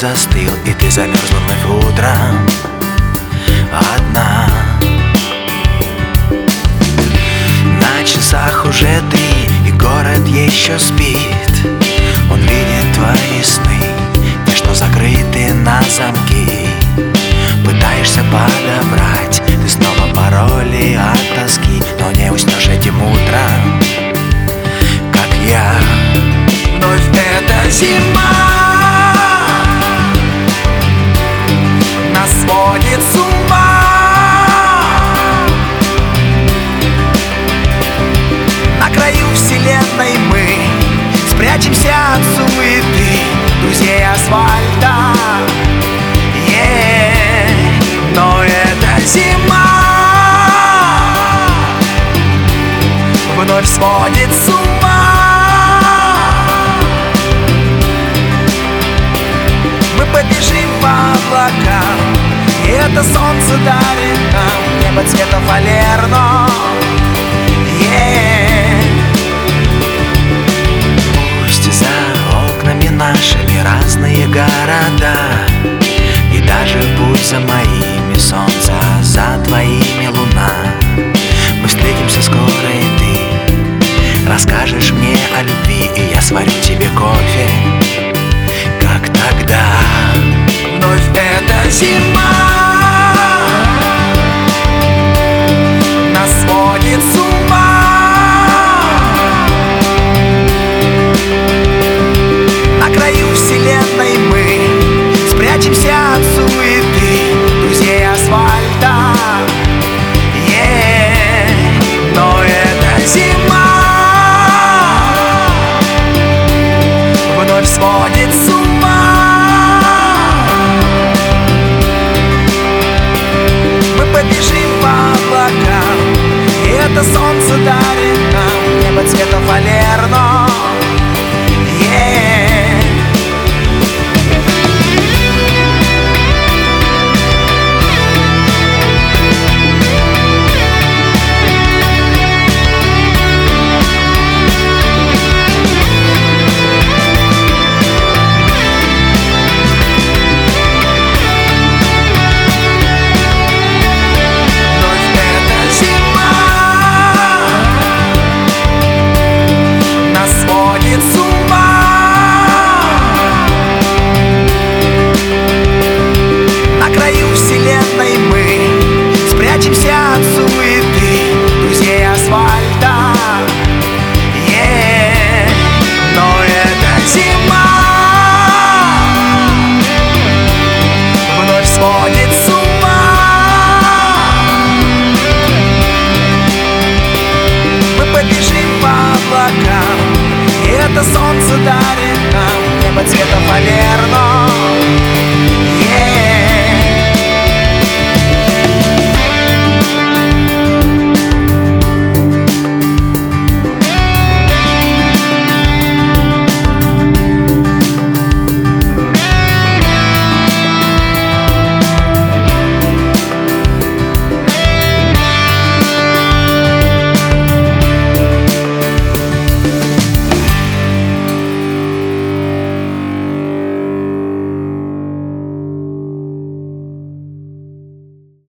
застыл, и ты замерзла вновь утром одна. На часах уже 3, и город еще спит. Он видит твои сны, те, что закрыты на замки. Пытаешься подобрать ты снова пароли от тоски, но не уснешь этим утром, как я. Вновь эта зима нас сводит с ума. На краю вселенной мы спрячемся от суеты друзей асфальта. Но эта зима вновь сводит с ума. Мы побежим по облакам, и это солнце дарит нам небо цвета фалерно. Пусть за окнами нашими разные города, и даже путь за моими солнце, а за твоими луна. Мы встретимся скоро, и ты расскажешь мне о любви, и я сварю тебе кофе, как тогда. Вновь эта зима нас сводит с ума. На краю вселенной мы спрячемся от суеты друзей асфальта. Но эта зима вновь сводит с ума. Мы побежим по облакам, и это солнце дарит нам небо цвета фалерно.